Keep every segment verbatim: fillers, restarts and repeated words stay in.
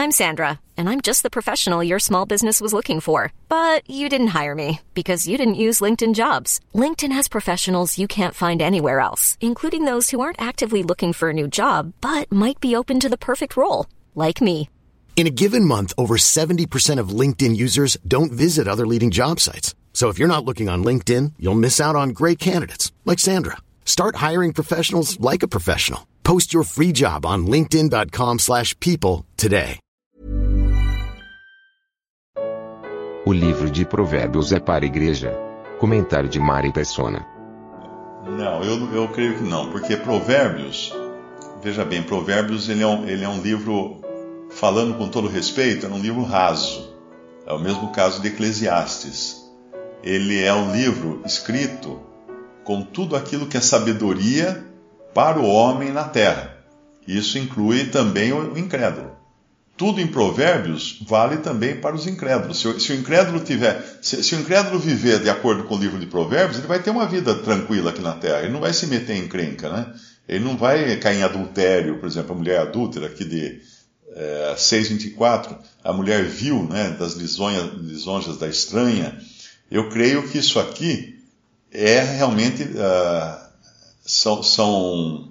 I'm Sandra, and I'm just the professional your small business was looking for. But you didn't hire me because you didn't use LinkedIn Jobs. LinkedIn has professionals you can't find anywhere else, including those who aren't actively looking for a new job, but might be open to the perfect role, like me. In a given month, over seventy percent of LinkedIn users don't visit other leading job sites. So if you're not looking on LinkedIn, you'll miss out on great candidates like Sandra. Start hiring professionals like a professional. Post your free job on linkedin dot com slash people today. O livro de Provérbios é para a igreja. Comentário de Mari Persona. Não, eu, eu creio que não, porque Provérbios, veja bem, Provérbios ele é um, ele é um livro, falando com todo respeito, é um livro raso. É o mesmo caso de Eclesiastes. Ele é um livro escrito com tudo aquilo que é sabedoria para o homem na terra. Isso inclui também o incrédulo. Tudo em Provérbios vale também para os incrédulos. Se o, se o incrédulo tiver, se, se o incrédulo viver de acordo com o livro de Provérbios, ele vai ter uma vida tranquila aqui na terra. Ele não vai se meter em encrenca, né? Ele não vai cair em adultério, por exemplo, a mulher adúltera aqui de é, seis, vinte e quatro, a mulher viu, né, das lisonhas, lisonjas da estranha. Eu creio que isso aqui é realmente uh, são, são,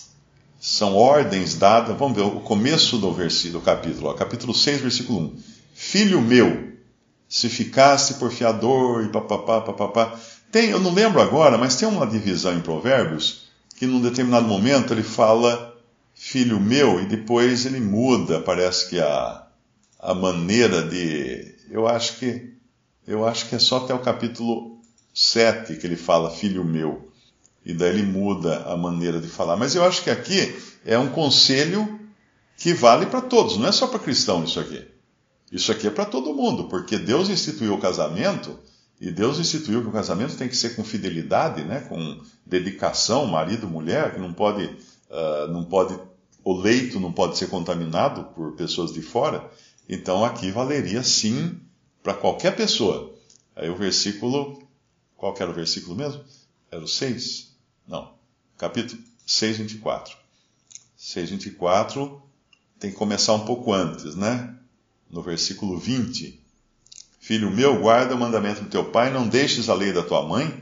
são ordens dadas. Vamos ver o começo do versículo, do capítulo, ó, capítulo seis, versículo um. Filho meu, se ficasse por fiador e papapá, papapá. Tem, eu não lembro agora, mas tem uma divisão em Provérbios que num determinado momento ele fala filho meu e depois ele muda, parece que a, a maneira de... Eu acho que eu acho que é só até o capítulo sete que ele fala filho meu. E daí ele muda a maneira de falar. Mas eu acho que aqui é um conselho que vale para todos, não é só para cristão isso aqui. Isso aqui é para todo mundo, porque Deus instituiu o casamento, e Deus instituiu que o casamento tem que ser com fidelidade, né? Com dedicação, marido, mulher, que não pode, uh, não pode, o leito não pode ser contaminado por pessoas de fora. Então aqui valeria sim para qualquer pessoa. Aí o versículo, qual que era o versículo mesmo? Era o seis? Não, capítulo seis, vinte e quatro. seis, vinte e quatro tem que começar um pouco antes, né? No versículo vinte. Filho meu, guarda o mandamento do teu pai, não deixes a lei da tua mãe.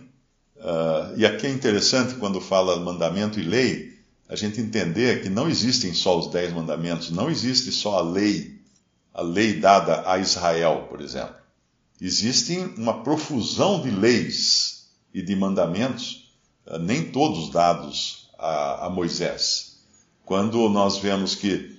Uh, e aqui é interessante, quando fala mandamento e lei, a gente entender que não existem só os dez mandamentos, não existe só a lei, a lei dada a Israel, por exemplo. Existem uma profusão de leis e de mandamentos, uh, nem todos dados a, a Moisés. Quando nós vemos que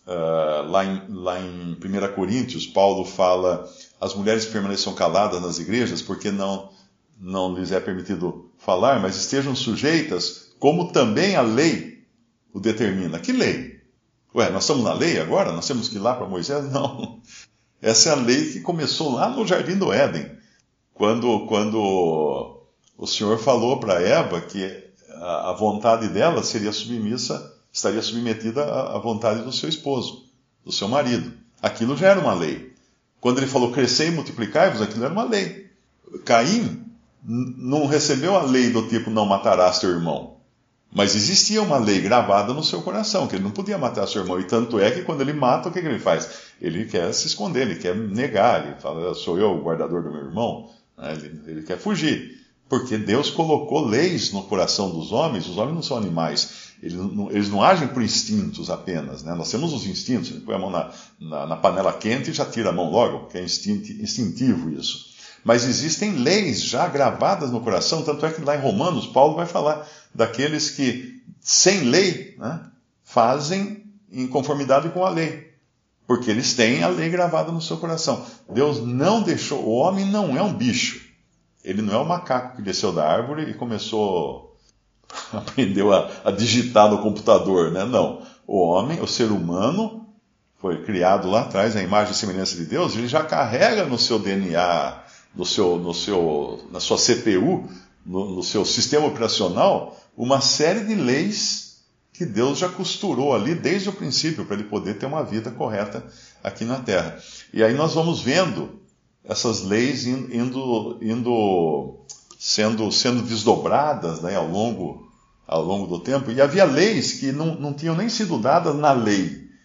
uh, lá, em, lá em primeira Coríntios, Paulo fala... As mulheres permaneçam caladas nas igrejas, porque não, não lhes é permitido falar, mas estejam sujeitas, como também a lei o determina. Que lei? Ué, nós estamos na lei agora? Nós temos que ir lá para Moisés? Não. Essa é a lei que começou lá no Jardim do Éden, quando, quando o Senhor falou para Eva que a, a vontade dela seria submissa, estaria submetida à, à vontade do seu esposo, do seu marido. Aquilo já era uma lei. Quando ele falou, crescei e multiplicai-vos, aquilo era uma lei. Caim n- não recebeu a lei do tipo, não matarás teu irmão. Mas existia uma lei gravada no seu coração, que ele não podia matar seu irmão. E tanto é que quando ele mata, o que, que ele faz? Ele quer se esconder, ele quer negar. Ele fala, sou eu o guardador do meu irmão? Ele, ele quer fugir. Porque Deus colocou leis no coração dos homens. Os homens não são animais. Eles não, eles não agem por instintos apenas, né? Nós temos os instintos, ele põe a mão na, na, na panela quente e já tira a mão logo, porque é instinti, instintivo isso. Mas existem leis já gravadas no coração, tanto é que lá em Romanos, Paulo vai falar daqueles que, sem lei, né, fazem em conformidade com a lei, porque eles têm a lei gravada no seu coração. Deus não deixou, o homem não é um bicho, ele não é um macaco que desceu da árvore e começou... aprendeu a, a digitar no computador, né? Não. O homem, o ser humano, foi criado lá atrás, a imagem e semelhança de Deus, ele já carrega no seu D N A, no seu, no seu, na sua C P U, no, no seu sistema operacional, uma série de leis que Deus já costurou ali desde o princípio, para ele poder ter uma vida correta aqui na Terra. E aí nós vamos vendo essas leis indo... indo Sendo, sendo desdobradas, né, ao, longo, ao longo do tempo. E havia leis que não, não tinham nem sido dadas na lei,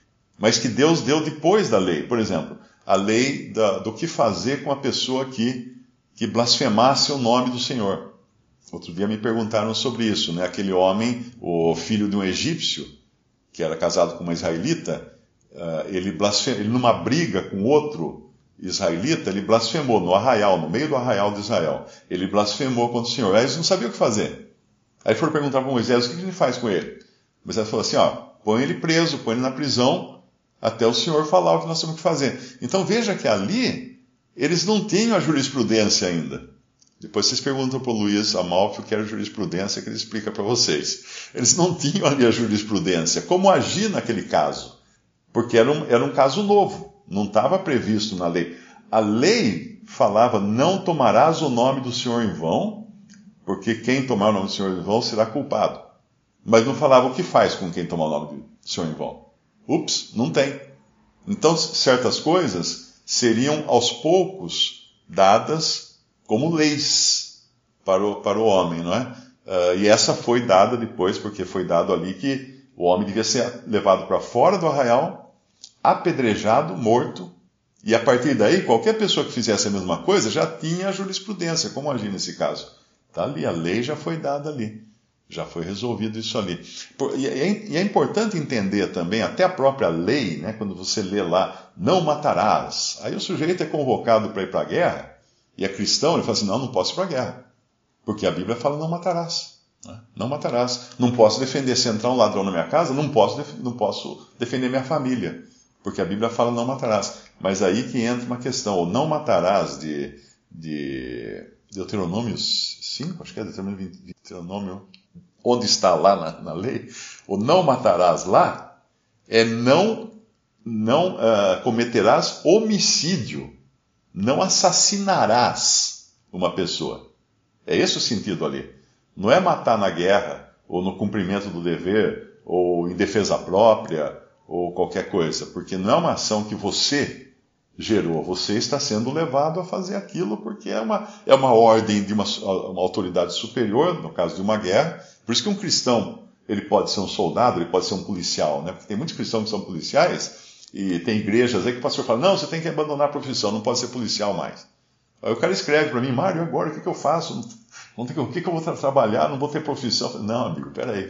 mas que Deus deu depois da lei. Por exemplo, a lei da, do que fazer com a pessoa que, que blasfemasse o nome do Senhor. Outro dia me perguntaram sobre isso, né? Aquele homem, o filho de um egípcio, que era casado com uma israelita, uh, ele, blasfem... ele numa briga com outro israelita, ele blasfemou no arraial, no meio do arraial de Israel. Ele blasfemou contra o Senhor. Aí eles não sabiam o que fazer. Aí foram perguntar para Moisés, o que ele faz com ele? Moisés falou assim, ó, põe ele preso, põe ele na prisão, até o Senhor falar o que nós temos que fazer. Então veja que ali, eles não tinham a jurisprudência ainda. Depois vocês perguntam para o Luiz Amalfi o que era jurisprudência, que ele explica para vocês. Eles não tinham ali a jurisprudência. Como agir naquele caso? Porque era um, era um caso novo, não estava previsto na lei. A lei falava, não tomarás o nome do Senhor em vão, porque quem tomar o nome do Senhor em vão será culpado. Mas não falava o que faz com quem tomar o nome do Senhor em vão. Ups, não tem. Então, certas coisas seriam aos poucos dadas como leis para o, para o homem, não é? Uh, e essa foi dada depois, porque foi dado ali que o homem devia ser levado para fora do arraial, apedrejado, morto, e a partir daí, qualquer pessoa que fizesse a mesma coisa já tinha a jurisprudência, como agir nesse caso. Está ali, a lei já foi dada ali. Já foi resolvido isso ali. E é importante entender também, até a própria lei, né, quando você lê lá, não matarás. Aí o sujeito é convocado para ir para a guerra, e é cristão, ele fala assim, não, não posso ir para a guerra. Porque a Bíblia fala, não matarás. Né? Não matarás. Não posso defender, se entrar um ladrão na minha casa, não posso, não posso defender minha família. Porque a Bíblia fala, não matarás. Mas aí que entra uma questão, o não matarás de, de Deuteronômio cinco, acho que é Deuteronômio vinte, Deuteronômio... onde está lá na, na lei, o não matarás lá, é não, não uh, cometerás homicídio, não assassinarás uma pessoa. É esse o sentido ali. Não é matar na guerra, ou no cumprimento do dever, ou em defesa própria, ou qualquer coisa, porque não é uma ação que você gerou, você está sendo levado a fazer aquilo porque é uma, é uma ordem de uma, uma autoridade superior, no caso de uma guerra. Por isso que um cristão, ele pode ser um soldado, ele pode ser um policial, né? Porque tem muitos cristãos que são policiais, e tem igrejas aí que o pastor fala, não, você tem que abandonar a profissão, não pode ser policial mais. Aí o cara escreve para mim, Mário, agora o que, que eu faço? Não tem, o que, que eu vou tra- trabalhar? Não vou ter profissão. Eu falei, não, amigo, peraí.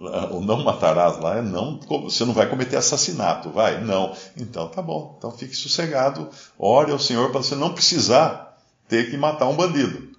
O não matarás lá é não, você não vai cometer assassinato, vai? Não. Então tá bom, então fique sossegado, ore ao Senhor para você não precisar ter que matar um bandido.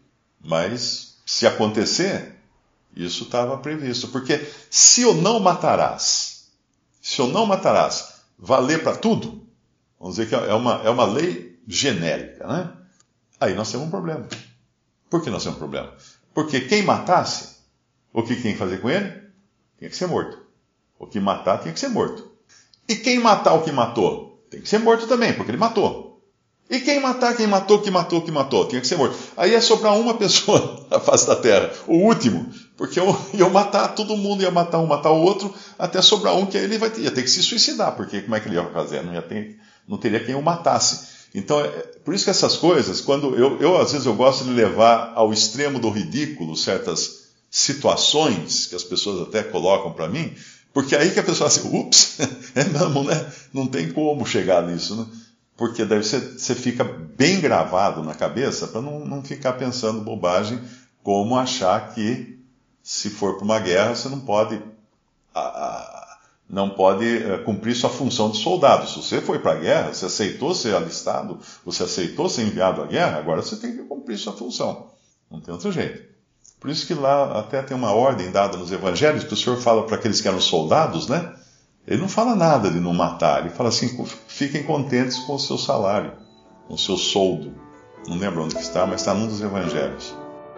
Mas se acontecer, isso estava previsto. Porque se o não matarás, se o não matarás valer para tudo, vamos dizer que é uma, é uma lei genérica, né? Aí nós temos um problema. Por que nós temos um problema? Porque quem matasse, o que tinha que fazer com ele? Tinha que ser morto. O que matar tinha que ser morto. E quem matar o que matou? Tem que ser morto também, porque ele matou. E quem matar quem matou, o que matou, o que matou? Tinha que ser morto. Aí ia sobrar uma pessoa na face da terra, o último. Porque eu ia matar todo mundo, ia matar um, matar o outro, até sobrar um que ele vai ter, ia ter que se suicidar, porque como é que ele ia fazer? Não, ia ter, não teria quem o matasse. Então, é, por isso que essas coisas, quando eu, eu às vezes eu gosto de levar ao extremo do ridículo certas situações que as pessoas até colocam para mim, porque aí que a pessoa fala assim, ups, é mesmo, né? Não tem como chegar nisso, né? Porque daí você, você fica bem gravado na cabeça para não, não ficar pensando bobagem, como achar que se for para uma guerra você não pode, a, a, não pode a, cumprir sua função de soldado. Se você foi para a guerra, você aceitou ser alistado, você aceitou ser enviado à guerra, agora você tem que cumprir sua função. Não tem outro jeito. Por isso que lá até tem uma ordem dada nos evangelhos, que o Senhor fala para aqueles que eram soldados, né? Ele não fala nada de não matar, ele fala assim, fiquem contentes com o seu salário, com o seu soldo. Não lembro onde que está, mas está num dos evangelhos.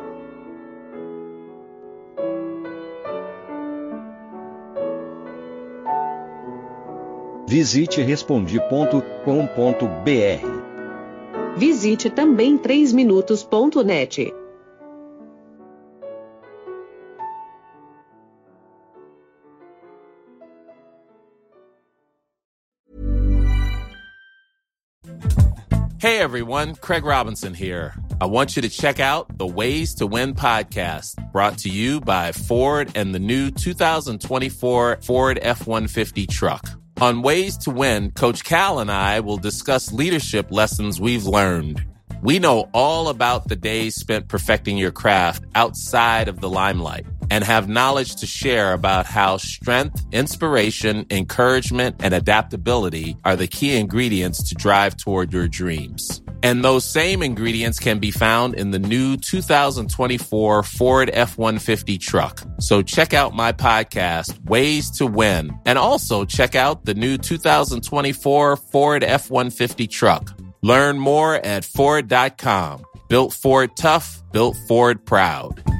Visite respondi ponto com ponto br. Visite também três minutos ponto net. Hey everyone, Craig Robinson here. I want you to check out the Ways to Win podcast, brought to you by Ford and the new two thousand twenty-four Ford F one fifty truck. On Ways to Win, Coach Cal and I will discuss leadership lessons we've learned. We know all about the days spent perfecting your craft outside of the limelight and have knowledge to share about how strength, inspiration, encouragement, and adaptability are the key ingredients to drive toward your dreams. And those same ingredients can be found in the new two thousand twenty-four Ford F one fifty truck. So check out my podcast, Ways to Win, and also check out the new two thousand twenty-four Ford F one fifty truck. Learn more at Ford dot com. Built Ford tough, built Ford proud.